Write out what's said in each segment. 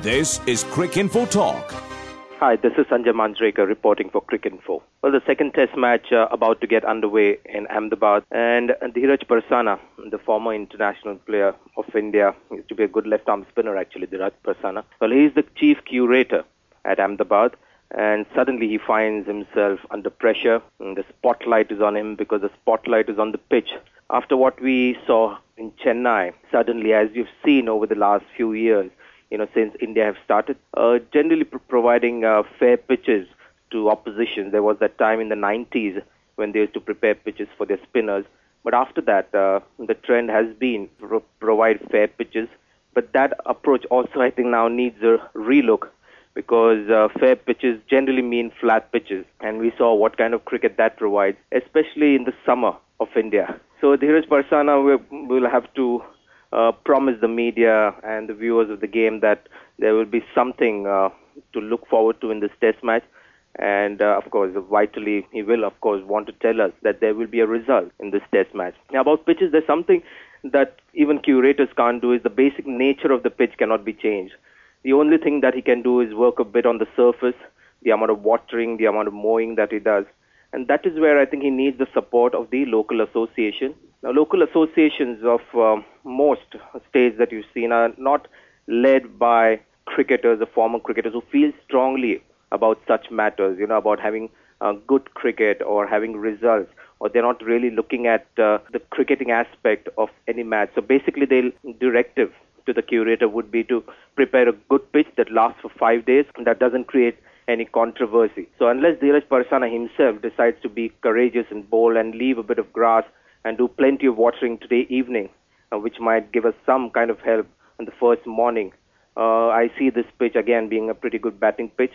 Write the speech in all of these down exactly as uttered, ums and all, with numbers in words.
This is Cricinfo Talk. Hi, this is Sanjay Manjrekar reporting for Cricinfo. Well, the second test match uh, about to get underway in Ahmedabad, and Dheeraj Parsana, the former international player of India, used to be a good left-arm spinner actually, Dheeraj Parsana. Well, he is the chief curator at Ahmedabad, and suddenly he finds himself under pressure. And the spotlight is on him because the spotlight is on the pitch. After what we saw in Chennai, suddenly, as you've seen over the last few years, you know, since India have started, uh, generally pro- providing uh, fair pitches to opposition. There was that time in the nineties when they used to prepare pitches for their spinners. But after that, uh, the trend has been to pro- provide fair pitches. But that approach also, I think, now needs a relook because uh, fair pitches generally mean flat pitches. And we saw what kind of cricket that provides, especially in the summer of India. So Dheeraj Parsana will, will have to Uh, promise the media and the viewers of the game that there will be something uh, to look forward to in this test match. And, uh, of course, vitally, he will, of course, want to tell us that there will be a result in this test match. Now, about pitches, there's something that even curators can't do is the basic nature of the pitch cannot be changed. The only thing that he can do is work a bit on the surface, the amount of watering, the amount of mowing that he does. And that is where I think he needs the support of the local association. Now, local associations of uh, most states that you've seen are not led by cricketers or former cricketers who feel strongly about such matters, you know, about having uh, good cricket or having results, or they're not really looking at uh, the cricketing aspect of any match. So basically, their directive to the curator would be to prepare a good pitch that lasts for five days and that doesn't create any controversy. So unless Dheeraj Parsana himself decides to be courageous and bold and leave a bit of grass and do plenty of watering today evening, uh, which might give us some kind of help in the first morning, uh, I see this pitch again being a pretty good batting pitch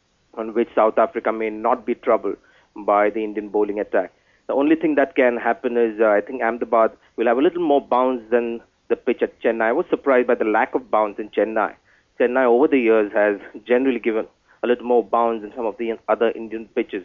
on which South Africa may not be troubled by the Indian bowling attack. The only thing that can happen is uh, I think Ahmedabad will have a little more bounce than the pitch at Chennai. I was surprised by the lack of bounce in Chennai. Chennai over the years has generally given a little more bounce than some of the other Indian pitches.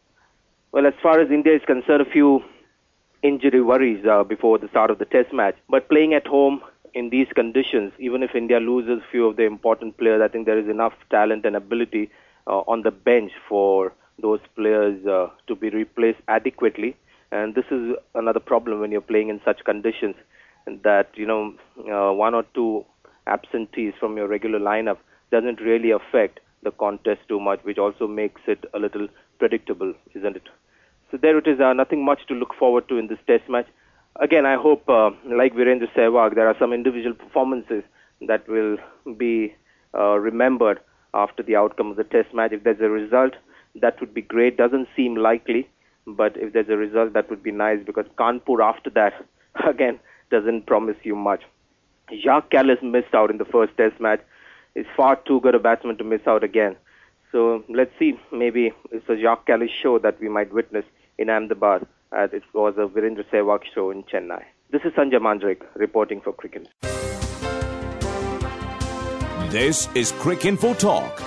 Well, as far as India is concerned, a few injury worries uh, before the start of the test match. But playing at home in these conditions, even if India loses a few of the important players, I think there is enough talent and ability uh, on the bench for those players uh, to be replaced adequately. And this is another problem when you're playing in such conditions, that, you know, uh, one or two absentees from your regular lineup doesn't really affect the contest too much, which also makes it a little predictable, isn't it? So there it is, uh, nothing much to look forward to in this test match. Again, I hope, uh, like Virendra Sehwag, there are some individual performances that will be uh, remembered after the outcome of the test match. If there's a result, that would be great. Doesn't seem likely, but if there's a result, that would be nice, because Kanpur after that, again, doesn't promise you much. Jacques Kallis missed out in the first test match. He's far too good a batsman to miss out again. So let's see, maybe it's a Jacques Kallis show that we might witness in Ahmedabad, as it was a Virendra Sehwag show in Chennai. This is Sanjay Manjrekar reporting for Cricinfo. This is Cricinfo Talk.